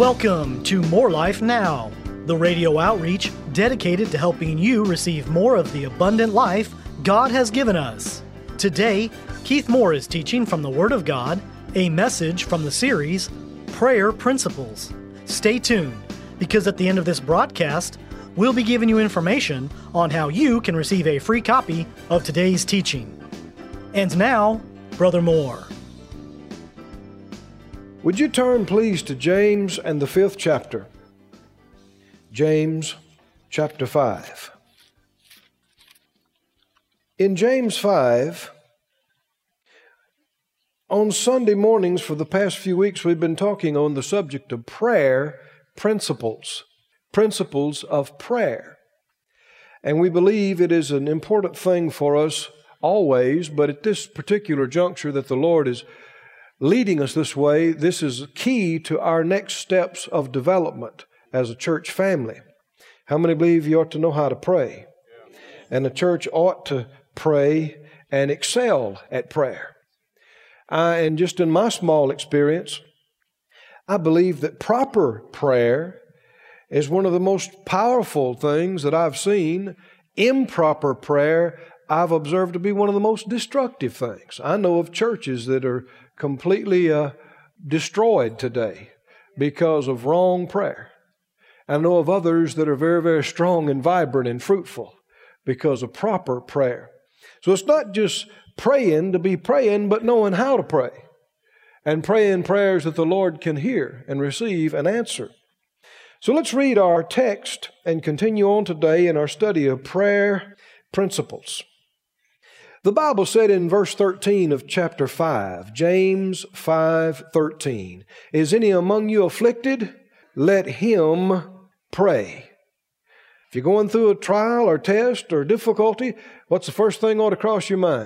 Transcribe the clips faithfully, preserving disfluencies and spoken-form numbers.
Welcome to More Life Now, the radio outreach dedicated to helping you receive more of the abundant life God has given us. Today, Keith Moore is teaching from the Word of God, a message from the series, Prayer Principles. Stay tuned, because at the end of this broadcast, we'll be giving you information on how you can receive a free copy of today's teaching. And now, Brother Moore. Would you turn, please, to James and the fifth chapter? James chapter five. In James five, on Sunday mornings for the past few weeks, we've been talking on the subject of prayer principles, principles of prayer. And we believe it is an important thing for us always, but at this particular juncture that the Lord is leading us this way, this is key to our next steps of development as a church family. How many believe you ought to know how to pray? And the church ought to pray and excel at prayer. I, and just in my small experience, I believe that proper prayer is one of the most powerful things that I've seen. Improper prayer, I've observed to be one of the most destructive things. I know of churches that are completely uh, destroyed today because of wrong prayer. I know of others that are very, very strong and vibrant and fruitful because of proper prayer. So it's not just praying to be praying, but knowing how to pray and praying prayers that the Lord can hear and receive and answer. So let's read our text and continue on today in our study of prayer principles. The Bible said in verse thirteen of chapter five, James five thirteen, "Is any among you afflicted? Let him pray." If you're going through a trial or test or difficulty, what's the first thing ought to cross your mind?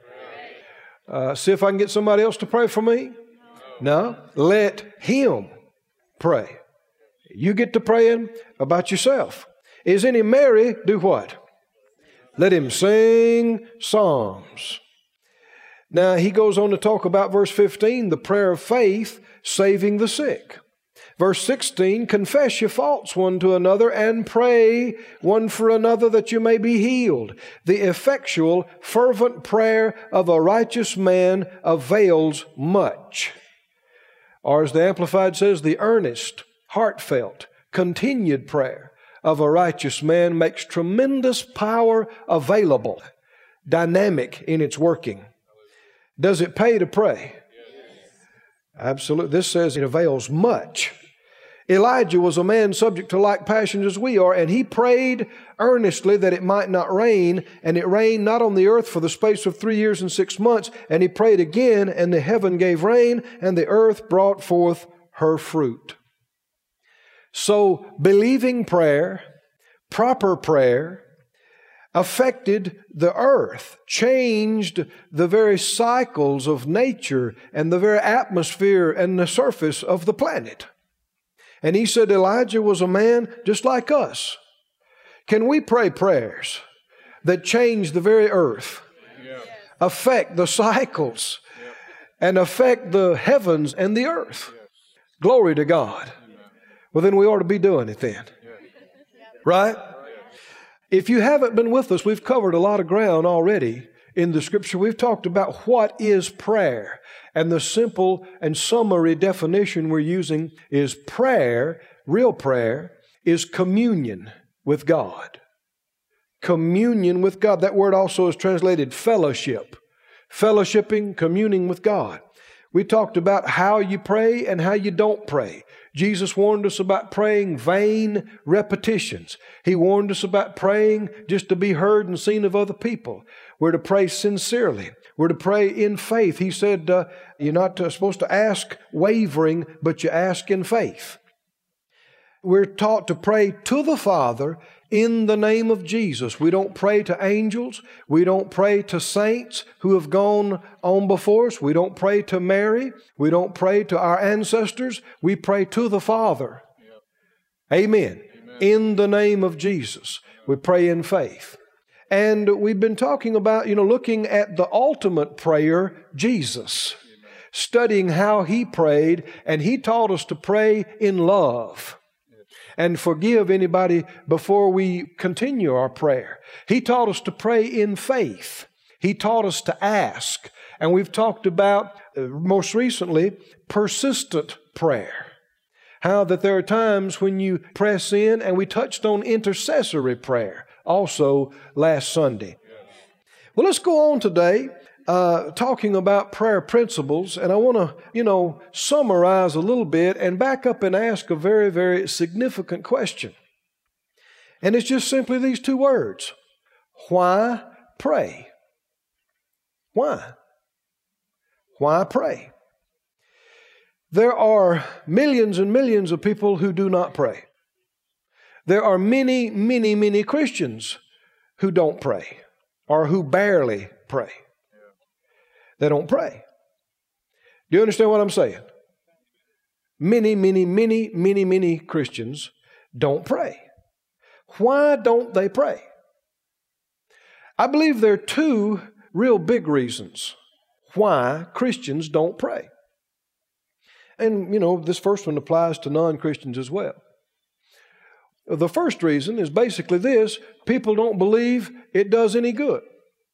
Uh, see if I can get somebody else to pray for me? No. Let him pray. You get to praying about yourself. Is any merry? Do what? Let him sing psalms. Now, he goes on to talk about verse fifteen, the prayer of faith, saving the sick. Verse sixteen, confess your faults one to another and pray one for another that you may be healed. The effectual, fervent prayer of a righteous man avails much. Or as the Amplified says, the earnest, heartfelt, continued prayer of a righteous man makes tremendous power available, dynamic in its working. Does it pay to pray? Absolutely. This says it avails much. Elijah was a man subject to like passions as we are, and he prayed earnestly that it might not rain, and it rained not on the earth for the space of three years and six months, and he prayed again, and the heaven gave rain, and the earth brought forth her fruit. So, believing prayer, proper prayer, affected the earth, changed the very cycles of nature and the very atmosphere and the surface of the planet. And he said Elijah was a man just like us. Can we pray prayers that change the very earth, yeah. affect the cycles, yeah. and affect the heavens and the earth? Yes. Glory to God. Well, then we ought to be doing it then. Right? If you haven't been with us, we've covered a lot of ground already in the Scripture. We've talked about what is prayer. And the simple and summary definition we're using is prayer, real prayer, is communion with God. Communion with God. That word also is translated fellowship. Fellowshipping, communing with God. We talked about how you pray and how you don't pray. Jesus warned us about praying vain repetitions. He warned us about praying just to be heard and seen of other people. We're to pray sincerely. We're to pray in faith. He said uh, you're not uh, supposed to ask wavering, but you ask in faith. We're taught to pray to the Father in the name of Jesus. We don't pray to angels. We don't pray to saints who have gone on before us. We don't pray to Mary. We don't pray to our ancestors. We pray to the Father. Yep. Amen. Amen. In the name of Jesus. We pray in faith. And we've been talking about, you know, looking at the ultimate prayer, Jesus. studying how He prayed, and He taught us to pray in love and forgive anybody before we continue our prayer. He taught us to pray in faith. He taught us to ask. And we've talked about, uh, most recently, persistent prayer. How that there are times when you press in, and we touched on intercessory prayer also last Sunday. Well, let's go on today uh, talking about prayer principles, and I want to, you know, summarize a little bit and back up and ask a very, very significant question. And it's just simply these two words. Why pray? Why? Why pray? There are millions and millions of people who do not pray. There are many, many, many Christians who don't pray or who barely pray. They don't pray. Do you understand what I'm saying? Many, many, many, many, many Christians don't pray. Why don't they pray? I believe there are two real big reasons why Christians don't pray. And, you know, this first one applies to non-Christians as well. The first reason is basically this: people don't believe it does any good.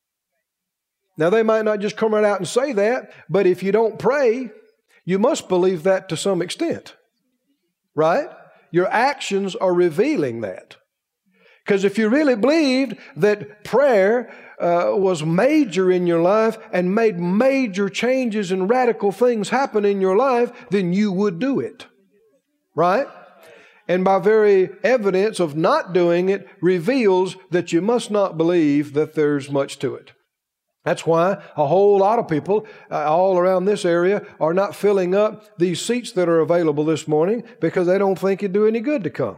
Now, they might not just come right out and say that, but if you don't pray, you must believe that to some extent, right? Your actions are revealing that. Because if you really believed that prayer uh, was major in your life and made major changes and radical things happen in your life, then you would do it, right? And by very evidence of not doing it reveals that you must not believe that there's much to it. That's why a whole lot of people uh, all around this area are not filling up these seats that are available this morning because they don't think it'd do any good to come.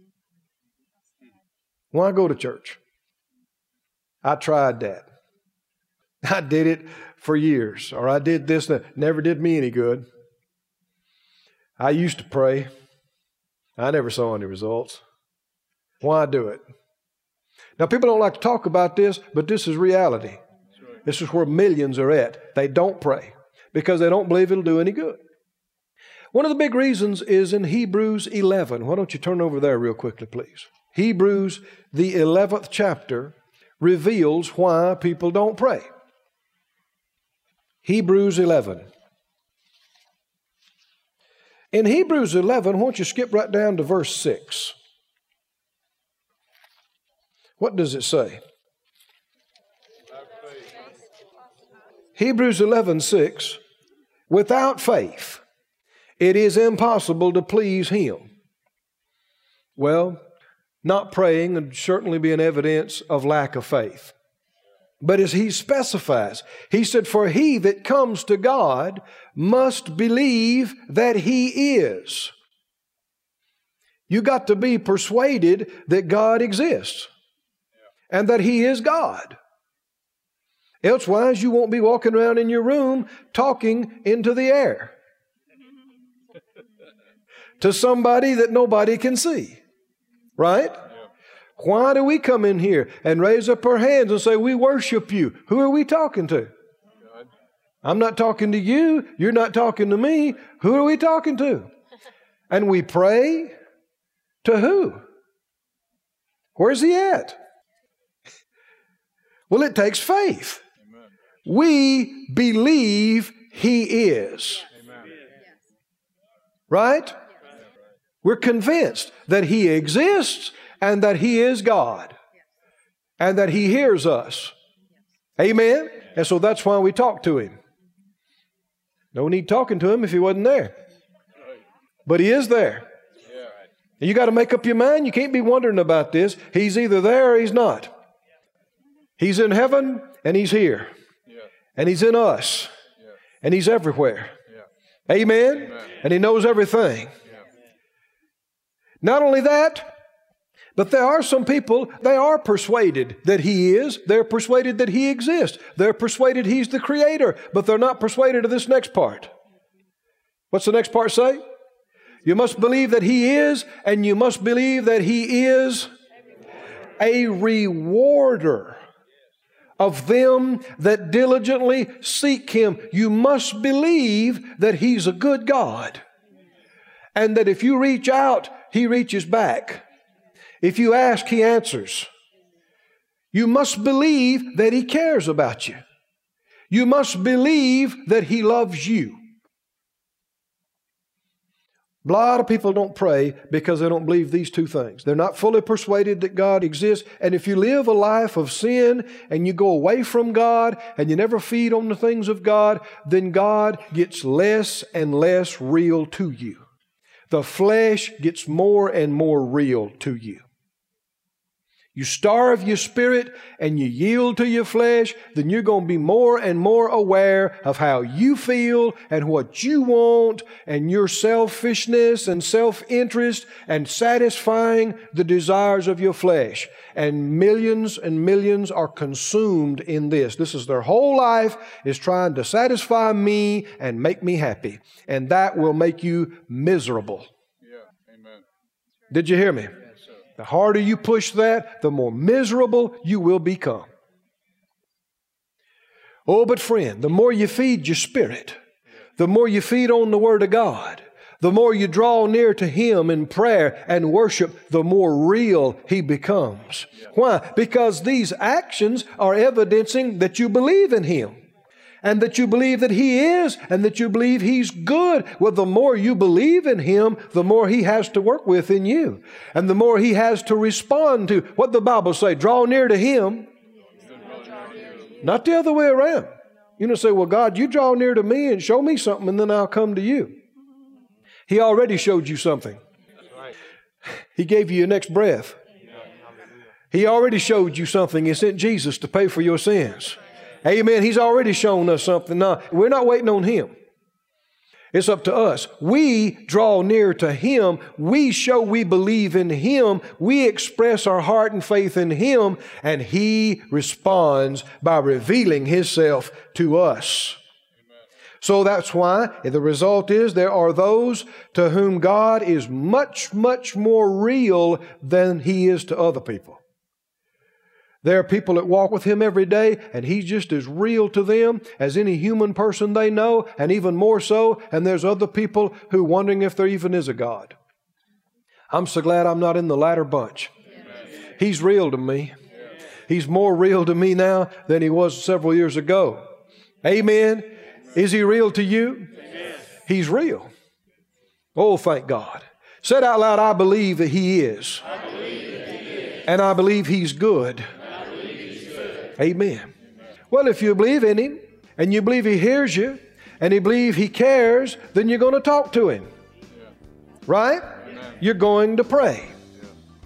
Why go to church? I tried that. I did it for years, or I did this that never did me any good. I used to pray. I never saw any results. Why do it? Now, people don't like to talk about this, but this is reality. This is where millions are at. They don't pray because they don't believe it'll do any good. One of the big reasons is in Hebrews eleven. Why don't you turn over there real quickly, please? Hebrews, the eleventh chapter, reveals why people don't pray. Hebrews eleven. In Hebrews eleven, why don't you skip right down to verse six? What does it say? Hebrews eleven six. Without faith, it is impossible to please Him. Well, not praying would certainly be an evidence of lack of faith. But as he specifies, he said, for he that comes to God must believe that He is. You got to be persuaded that God exists and that He is God. Elsewise, you won't be walking around in your room talking into the air to somebody that nobody can see. Right? Yeah. Why do we come in here and raise up our hands and say, we worship You? Who are we talking to? God. I'm not talking to you. You're not talking to me. Who are we talking to? And we pray to who? Where's He at? Well, it takes faith. Amen. We believe He is. Amen. Right? We're convinced that He exists and that He is God and that He hears us. Amen? And so that's why we talk to Him. No need talking to Him if He wasn't there. But He is there. And you got to make up your mind. You can't be wondering about this. He's either there or He's not. He's in heaven and He's here. And He's in us. And He's everywhere. Amen? Amen. And He knows everything. Not only that, but there are some people, they are persuaded that He is. They're persuaded that He exists. They're persuaded He's the Creator, but they're not persuaded of this next part. What's the next part say? You must believe that He is, and you must believe that He is a rewarder of them that diligently seek Him. You must believe that He's a good God, and that if you reach out, He reaches back. If you ask, He answers. You must believe that He cares about you. You must believe that He loves you. A lot of people don't pray because they don't believe these two things. They're not fully persuaded that God exists. And if you live a life of sin and you go away from God and you never feed on the things of God, then God gets less and less real to you. The flesh gets more and more real to you. You starve your spirit and you yield to your flesh, then you're going to be more and more aware of how you feel and what you want and your selfishness and self-interest and satisfying the desires of your flesh. And millions and millions are consumed in this. This is their whole life, is trying to satisfy me and make me happy. And that will make you miserable. Yeah, amen. Did you hear me? The harder you push that, the more miserable you will become. Oh, but friend, the more you feed your spirit, the more you feed on the Word of God, the more you draw near to Him in prayer and worship, the more real He becomes. Why? Because these actions are evidencing that you believe in Him, and that you believe that He is, and that you believe He's good. Well, the more you believe in Him, the more He has to work with in you. And the more He has to respond to. What the Bible say? Draw near to Him. Not the other way around. You know, say, well, God, you draw near to me and show me something, and then I'll come to you. He already showed you something. He gave you your next breath. He already showed you something. He sent Jesus to pay for your sins. Amen. He's already shown us something. Now, we're not waiting on Him. It's up to us. We draw near to Him. We show we believe in Him. We express our heart and faith in Him. And He responds by revealing Himself to us. Amen. So that's why the result is there are those to whom God is much, much more real than He is to other people. There are people that walk with Him every day, and He's just as real to them as any human person they know, and even more so. And there's other people who are wondering if there even is a God. I'm so glad I'm not in the latter bunch. Amen. He's real to me. Amen. He's more real to me now than He was several years ago. Amen. Amen. Is He real to you? Amen. He's real. Oh, thank God. Said out loud, I believe that He is. I believe that He is. And I believe He's good. Amen. Amen. Well, if you believe in Him and you believe He hears you and you believe He cares, then you're going to talk to Him. Yeah. Right? Amen. You're going to pray. Yeah.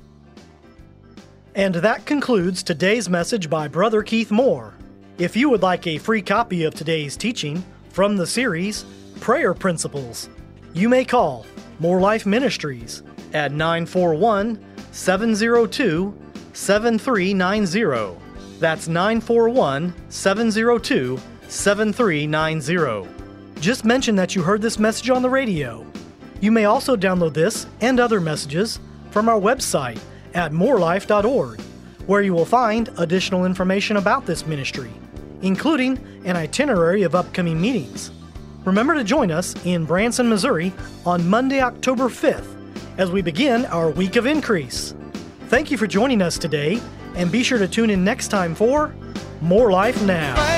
And that concludes today's message by Brother Keith Moore. If you would like a free copy of today's teaching from the series, Prayer Principles, you may call More Life Ministries at nine four one, seven zero two, seven three nine zero. That's nine four one, seven zero two, seven three nine zero. Just mention that you heard this message on the radio. You may also download this and other messages from our website at more life dot org, where you will find additional information about this ministry, including an itinerary of upcoming meetings. Remember to join us in Branson, Missouri on Monday, October fifth, as we begin our Week of Increase. Thank you for joining us today, and be sure to tune in next time for More Life Now.